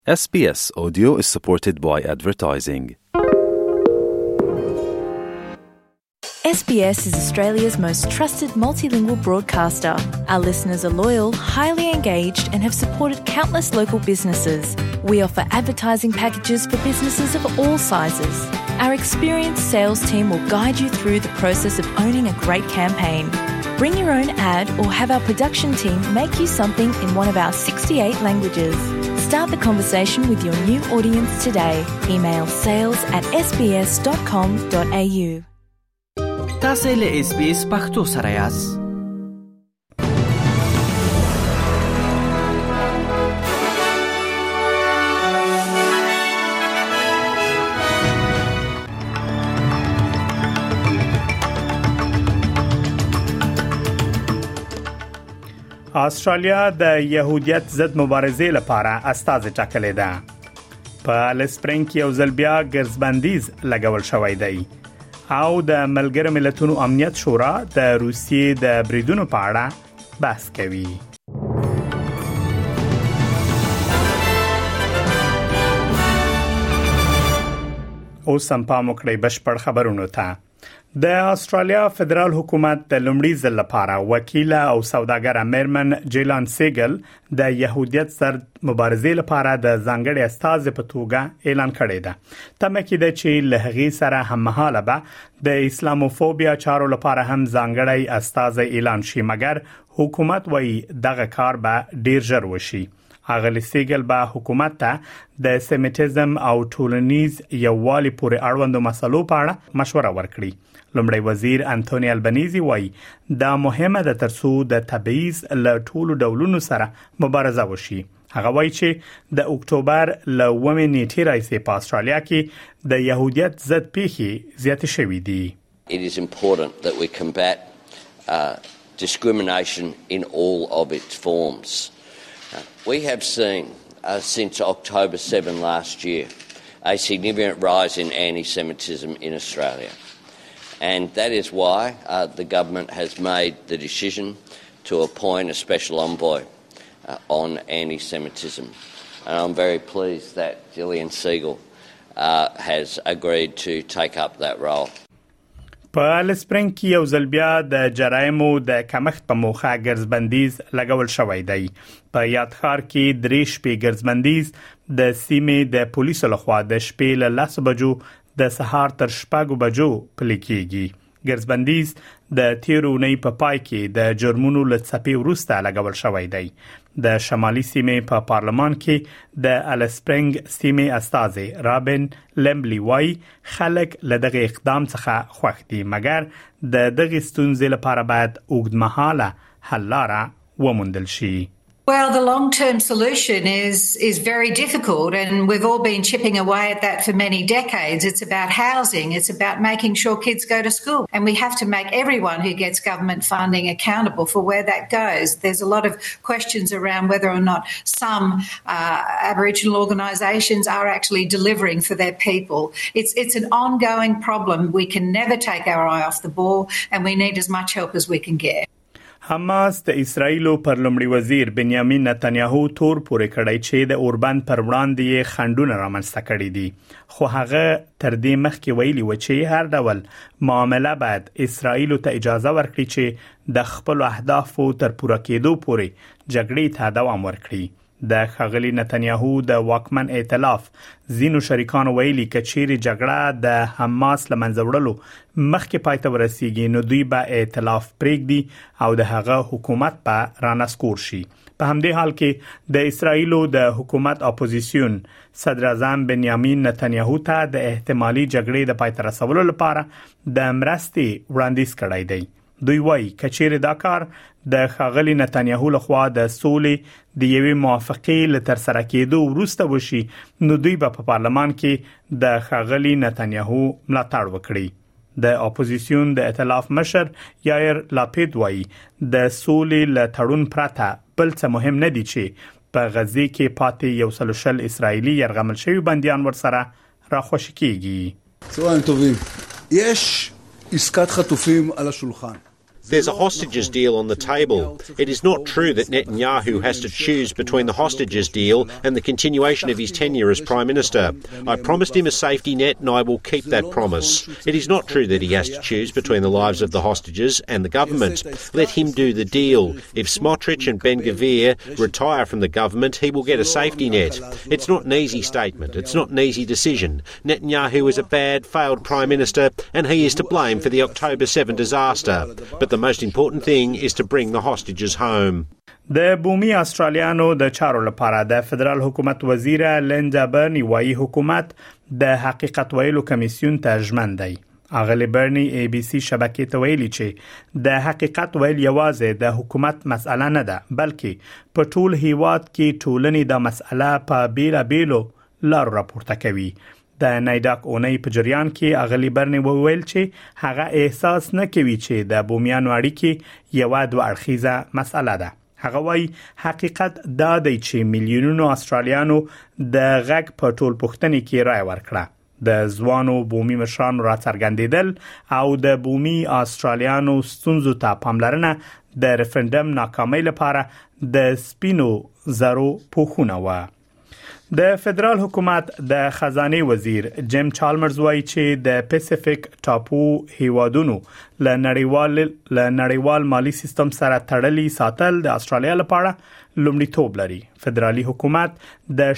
SBS Audio is supported by advertising. SBS is Australia's most trusted multilingual broadcaster. Our listeners are loyal, highly engaged and have supported countless local businesses. We offer advertising packages for businesses of all sizes. Our experienced sales team will guide you through the process of owning a great campaign. Bring your own ad or have our production team make you something in one of our 68 languages. Start the conversation with your new audience today. Email sales@sbs.com.au. تاسو له SBS پښتو سره یاست. استرالیا د يهودیت ضد مبارزې لپاره استازي ټاکلې ده. په السپرینګ کې یو ځل بیا ګرځبندیز لګول شوی دی او د ملګرو ملتونو امنیت شورا د روسیې د بریدونو په اړه بحث کوي. اوس هم پام وکړئ بشپړ خبرونو ته. د استرالیا فدرال حکومت د لومړي ځل لپاره وکیل او سوداګر میرمن جیلان سیګل د يهودیت ضد مبارزې لپاره د ځانګړي استازي په توګه اعلان کړی دی. تمه کېده چې له هغې سره هممهاله به د اسلاموفوبیا چارو لپاره هم ځانګړي استازي اعلان شي، مګر حکومت وايي دغه کار به ډیر ژر وشي. اغلی سیګل به حکومت ته د سیمیټیزم او ټولنیز یووالي پورې اړوندو مسلو په اړه مشوره ورکړي. لومړی وزیر انټونی البنيزي وايي دا مهمه ده ترڅو د تبعیض له ټولو ډولونو سره مبارزه وشي. هغه وايي چې د اکتوبر ل 9 نیټې راځي په استرالیا کې د يهودیت ضد پیښې زیاتې شوې دي. It is important that we combat discrimination in all of its forms. We have seen since October 7 last year a significant rise in anti-Semitism in Australia. And that is why the government has made the decision to appoint a special envoy on anti-Semitism. And I'm very pleased that Gillian Siegel has agreed to take up that role. په السپرینګ کې یو ځل بیا د جرایمو د کمښت په موخه ګرځبندیز لګول شوی دی. په یادخار کې 3 شپې ګرځبندیز د سیمې د پولیسو لخوا د شپې له 10 بجو د سهار تر 6 بجو پلي کېږي. ګرځبندیز د تیرونی په پای کې د جرمونو له څپې وروسته لګول شوی دی. د شمالي سیمې په پارلمان کې د السپرینګ سیمې استازي رابن لمبلی وايي خلک له دغه اقدام څخه خوښ دي، مګر د دغه ستونزې لپاره باید اوږدمهاله حل لاره وموندل شي. Well, the long-term solution is very difficult, and we've all been chipping away at that for many decades. It's about housing. It's about making sure kids go to school. And we have to make everyone who gets government funding accountable for where that goes. There's a lot of questions around whether or not some Aboriginal organisations are actually delivering for their people. It's an ongoing problem. We can never take our eye off the ball, and we need as much help as we can get. حماس د اسرایلو پر لومړي وزیر بنیامین نتنیاهو تور پورې کړی چې د اوربند پر وړاندې خندونه رامنځته کړي دي، خو هغه تر دې مخکې ویلي و چې هر ډول معامله باید اسرایلو ته اجازه ورکړي چې د خپل اهدافو تر پوره کېدو پورې جګړې ته دوام ورکړي. د خغلی نتنیاهو د واکمن ائتلاف زینو شریکانو ویلي کچېری جګړه د حماس لمنځه وړلو مخکې پاتې ورسیږي نو دوی به ائتلاف پریږدي او د هغه حکومت په رانسکور شي. په همدې حال کې د اسرایلو د حکومت اپوزیسیون صدر اعظم بنیامین نتنیاهو ته د احتمالي جګړې د پای ته رسولو لپاره د مرستې وړاندیز کړی دی. دوی وايي کچېری دا کار د خغلی نتنیاهو لخوا د سولې د یوې موافقې لتر سره کېدو وروسته وشي نو دوی په پارلمان کې د خغلی نتنیاهو ملاتړ وکړي. د اپوزیسیون د ائتلاف مشر یایر لاپید وايي د سولې له تړون پرته بل څه مهم نه دي چې په غزه کې پاتې 130 اسرایلی يرغمل شوی بنديان ورسره راخوشي کیږي. צהריים טובים. יש עסקת חטופים על השולחן. There's a hostages deal on the table. It is not true that Netanyahu has to choose between the hostages deal and the continuation of his tenure as Prime Minister. I promised him a safety net and I will keep that promise. It is not true that he has to choose between the lives of the hostages and the government. Let him do the deal. If Smotrich and Ben-Gvir retire from the government, he will get a safety net. It's not an easy statement. It's not an easy decision. Netanyahu is a bad, failed Prime Minister and he is to blame for the October 7 disaster. But the most important thing is to bring the hostages home. د بومي استرالیانو د چارو لپاره د فدرال حکومت وزیر لیندا برنی وايي حکومت د حقیقت ویلو کمیسیون ته ژمن دی. اغلی برنی ای بی سی شبکې ته ویلي چې د حقیقت ویل یوازې د حکومت مسأله نه ده بلکې په ټول هیواد کې ټولنې د مسأله په بیلابیلو لارو راپورته کوي. د نایداک اونۍ په جریان کې اغلی برنی وویل چې هغه احساس نه کوي چې د بومیانو اړیکې یو دوه اړخیزه مسأله ده. هغه وايي حقیقت دا دی چې میلیونونو استرالیانو د غږ په ټول پښتني کې رائے ورکړه. د ځوانو بومي مشرانو راڅرګندېدل او د بومي استرالیانو ستونزو ته پاملرنه د ریفرندم ناکامۍ لپاره د سپینو زرو پوښونه و. د فدرال حکومت د خزانه وزیر جیم چالمرز وايي چې د پیسفیک ټاپو هیوادونو له نړیوال مالی سیستم سره تړلي ساتل د استرالیا لپاره لومړیتوب لري. فدرالي حکومت د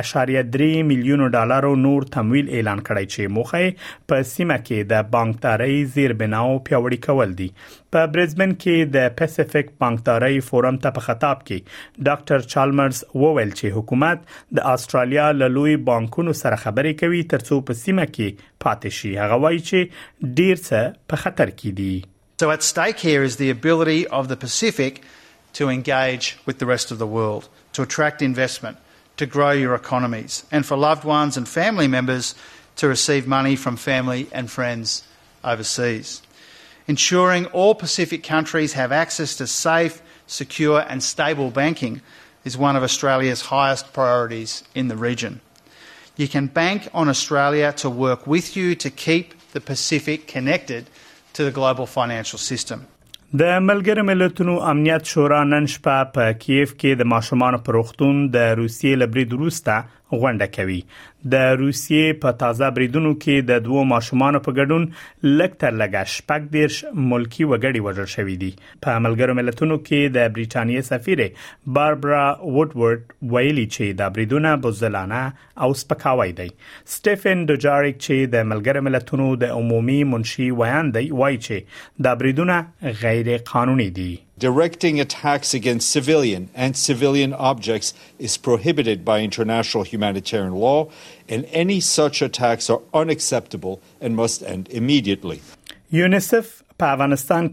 8.3 میلیون ډالرو نور تمویل اعلان کړی چې موخه په سیمه کې د بانکداري زیربناو پیاوړي کول دي. په برزبن کې د پیسفیک بانکداري فورم ته په خطاب کې ډاکټر چالمرز وویل چې حکومت د استرالیا له لوی بانکونو سره خبرې کوي ترڅو په سیمه کې پاتې شي. هغه وایي چې ډیر څه په خطر کې دي. So at stake here is the ability of the Pacific to engage with the rest of the world, to attract investment, to grow your economies, and for loved ones and family members to receive money from family and friends overseas. Ensuring all Pacific countries have access to safe, secure and stable banking is one of Australia's highest priorities in the region. You can bank on Australia to work with you to keep the Pacific connected to the global financial system. د ملګرو ملتونو امنیت شورا نن شپه په کیف کې د ماشومانو پر وختون د روسیې لبرید وروسته غونډه کوي. د روسیې په تازه بریدونو کې د دوه ماشومانو په ګډون لږ تر لږه 14 ملکی وګړي وژل شوي دي. په ملګرو ملتونو کې د بریټانیا سفیر باربرا وودورد ویلي چې د بریدونو بزدلانه او سپکاوی دی. سټيفن دوجاریک چې د ملګرو ملتونو د عمومي منشي وایي چې د بریدونو غیر قانوني دي. Directing attacks against civilian objects is prohibited by international humanitarian law, and any such attacks are unacceptable and must end immediately. یونیسف په افغانستان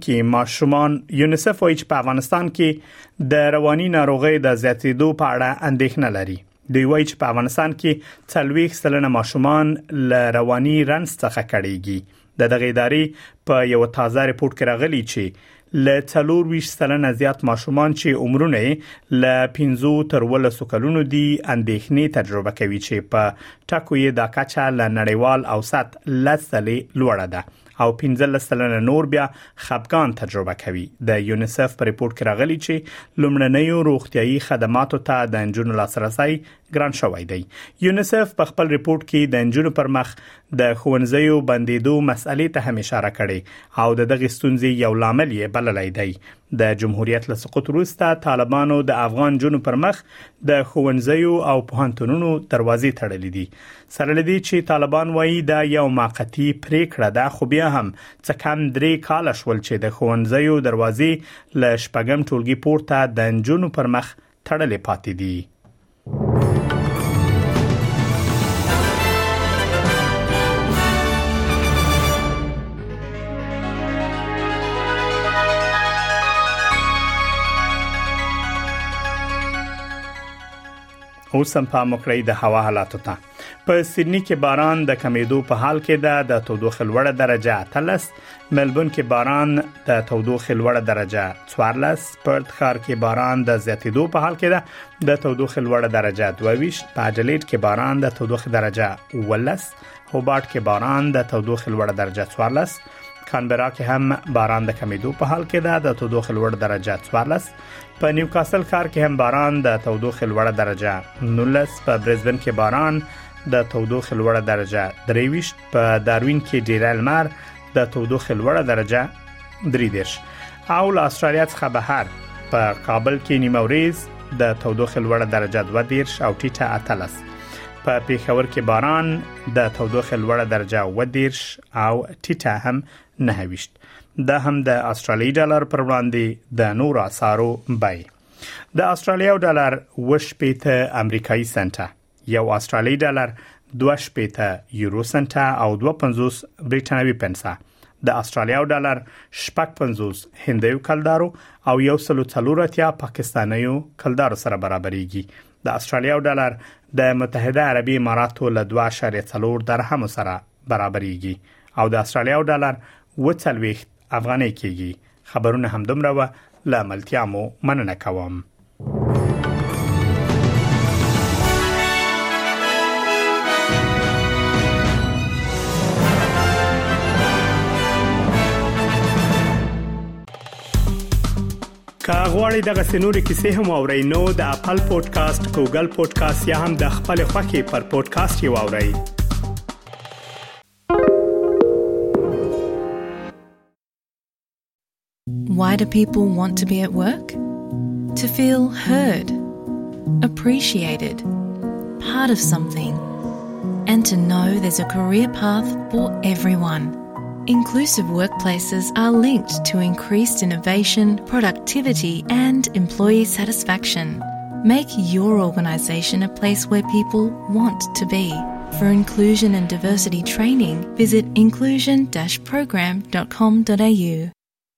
وايي چې په افغانستان کې د رواني ناروغۍ د زیاتېدو په اړه اندېښنه لري. دوی وايي چې په افغانستان کې 40% ماشومان له رواني رنځ څخه کړيږي. د دغه ادارې په یو تازه ریپورت کې راغلي چې له 24% زیات ماشومان چې عمرونه له 15 تر 18 کلونو دي اندېښنې تجربه کوي چې په ټاکو یې د کچا له نړیوال اوسط لسلې لوړه ده او 15% نور بیا خپګان تجربه کوي. د یونیسف په ریپورت کې راغلي چې لومړنیو روغتيایي خدماتو ته د انجونو لاسرسي ګران شوی دی. یونیسف په خپل ریپورت کې د انجونو پر مخ د ښوونځیو بندیدو مسئلې ته هم اشاره کړې او د دغه ستونزې یو لامل یې بللی دی. د جمهوریت له سقوط وروسته طالبانو د افغان جنو پر مخ د ښوونځیو او پوهنتونونو دروازې تړلې دي. سره لدی چې طالبان وایي دا یو موقتی پریکړه ده خو بیا هم څه کم 3 کال شول چې د ښوونځیو دروازې له شپږم ټولګي پورته د جنو پر مخ تړلې پاتې دي. اوس هم په مکړی د هوا حالاتو ته. په سیدنی کې باران د کمیدو په حال کې ده، د تودوخه لوړه درجه 13. ملبورن کې باران د تودوخه لوړه درجه 14. پرت ښار کې باران د زیاتېدو په حال کې ده، د تودوخه لوړه درجه 22. په اډلېډ کې باران د تودوخه درجه 18. هوبارت کې باران د تودوخه لوړه درجه 14. کانبرا کې هم باران د کمیدو په حال کې ده، د تودوخې لوړ درجه 14. په نیوکاسل ښار کې هم باران، د تودوخې لوړ درجه 19. په برزبن کې باران، د تودوخې لوړ درجه 23. په داروین کې ډیره لمر، د تودوخې لوړ درجه 33. او له استرالیا څخه بهر په کابل کې نیمه ورځ، د تودوخې لوړ درجه 22 او ټیټه 18. په پیښور کې باران، د تودوخې لوړ درجه 20 او ټیټه هم 29. دا هم د استرالیي ډالر پر وړاندې د نورو اسعارو بیې. د استرالیا ډالر 80 امریکایي سنټه، یو استرالیي ډالر 2 یورو سنټه او 2.50 بریټانوي پنسه. د استرالیا ډالر 55 هندیو کلدارو او 140 پاکستانیو کلدارو سره برابرېږي. د استرالیا ډالر د متحده عربي اماراتو له 2.4 درهم سره برابرېږي او د استرالیا ډالر 40 افغانۍ کېږي. خبرونه هم دومره و، له ملتیا مو مننه کوم. کاغوري دغه سنوري کیسې هم اورئ نو د اپل پودکاسټ، ګوګل پودکاسټ یا هم د خپل خوښي پر پودکاسټ یو اورئ. Why do people want to be at work? To feel heard, appreciated, part of something, and to know there's a career path for everyone. Inclusive workplaces are linked to increased innovation, productivity, and employee satisfaction. Make your organisation a place where people want to be. For inclusion and diversity training, visit inclusion-program.com.au.